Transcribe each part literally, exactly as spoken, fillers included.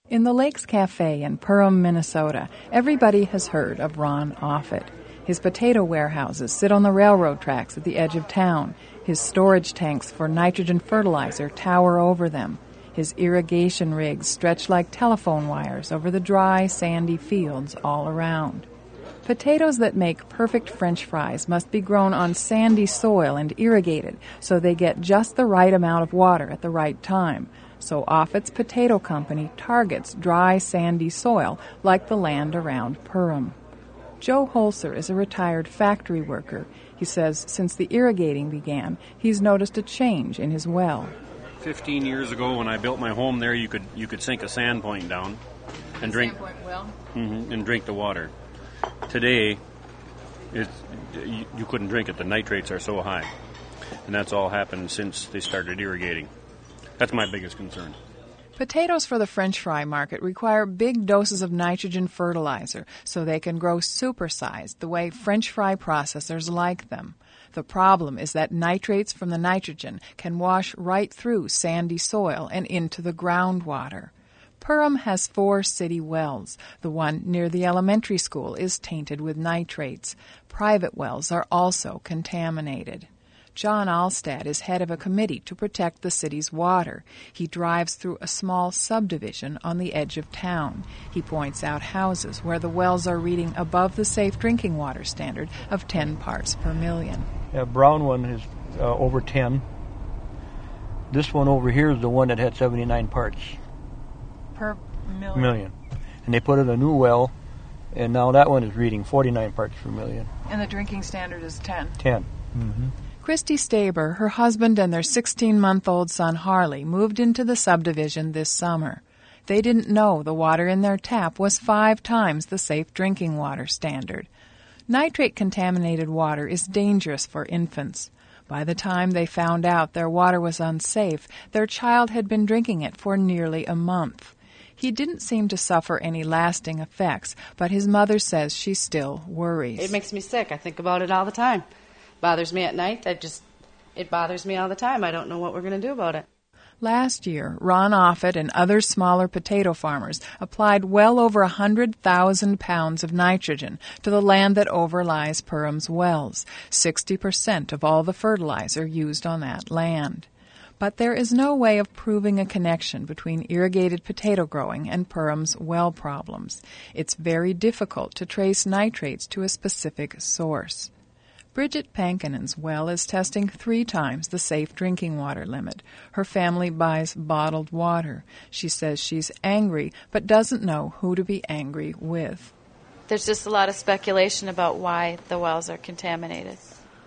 In the Lakes Cafe in Perham, Minnesota, everybody has heard of Ron Offit. His potato warehouses sit on the railroad tracks at the edge of town. His storage tanks for nitrogen fertilizer tower over them. His irrigation rigs stretch like telephone wires over the dry, sandy fields all around. Potatoes that make perfect French fries must be grown on sandy soil and irrigated so they get just the right amount of water at the right time. So Offit's Potato Company targets dry, sandy soil like the land around Perham. Joe Holzer is a retired factory worker. He says since the irrigating began, he's noticed a change in his well. Fifteen years ago, when I built my home there, you could you could sink a sand point down and drink Sand point well? mm-hmm, and drink the water. Today, it's, you, you couldn't drink it. The nitrates are so high, and that's all happened since they started irrigating. That's my biggest concern. Potatoes for the French fry market require big doses of nitrogen fertilizer so they can grow supersized the way French fry processors like them. The problem is that nitrates from the nitrogen can wash right through sandy soil and into the groundwater. Perham has four city wells. The one near the elementary school is tainted with nitrates. Private wells are also contaminated. John Alstad is head of a committee to protect the city's water. He drives through a small subdivision on the edge of town. He points out houses where the wells are reading above the safe drinking water standard of ten parts per million. The brown one is uh, over ten. This one over here is the one that had seventy-nine parts. Per million? Million. And they put in a new well, and now that one is reading forty-nine parts per million. And the drinking standard is ten? ten. Mm-hmm. Christy Staber, her husband, and their sixteen-month-old son Harley moved into the subdivision this summer. They didn't know the water in their tap was five times the safe drinking water standard. Nitrate-contaminated water is dangerous for infants. By the time they found out their water was unsafe, their child had been drinking it for nearly a month. He didn't seem to suffer any lasting effects, but his mother says she still worries. It makes me sick. I think about it all the time. Bothers me at night. I just, it bothers me all the time. I don't know what we're going to do about it. Last year, Ron Offit and other smaller potato farmers applied well over one hundred thousand pounds of nitrogen to the land that overlies Perham's wells, sixty percent of all the fertilizer used on that land. But there is no way of proving a connection between irrigated potato growing and Perham's well problems. It's very difficult to trace nitrates to a specific source. Bridget Pankinen's well is testing three times the safe drinking water limit. Her family buys bottled water. She says she's angry, but doesn't know who to be angry with. There's just a lot of speculation about why the wells are contaminated.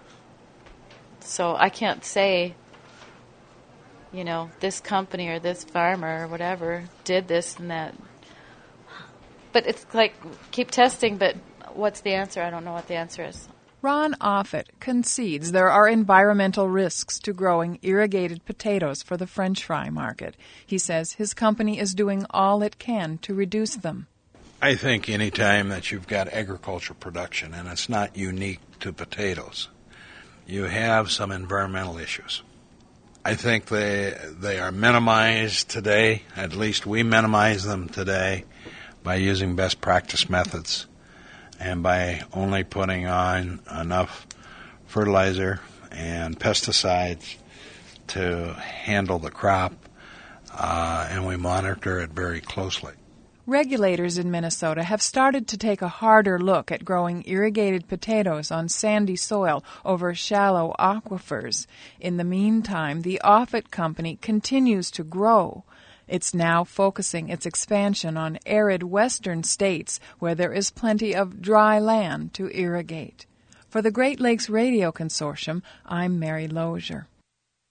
So I can't say, you know, this company or this farmer or whatever did this and that. But it's like, keep testing, but what's the answer? I don't know what the answer is. Ron Offit concedes there are environmental risks to growing irrigated potatoes for the French fry market. He says his company is doing all it can to reduce them. I think any time that you've got agriculture production, and it's not unique to potatoes, you have some environmental issues. I think they they are minimized today, at least we minimize them today, by using best practice methods and by only putting on enough fertilizer and pesticides to handle the crop, uh, and we monitor it very closely. Regulators in Minnesota have started to take a harder look at growing irrigated potatoes on sandy soil over shallow aquifers. In the meantime, the Offit Company continues to grow. It's now focusing its expansion on arid western states where there is plenty of dry land to irrigate. For the Great Lakes Radio Consortium, I'm Mary Lozier.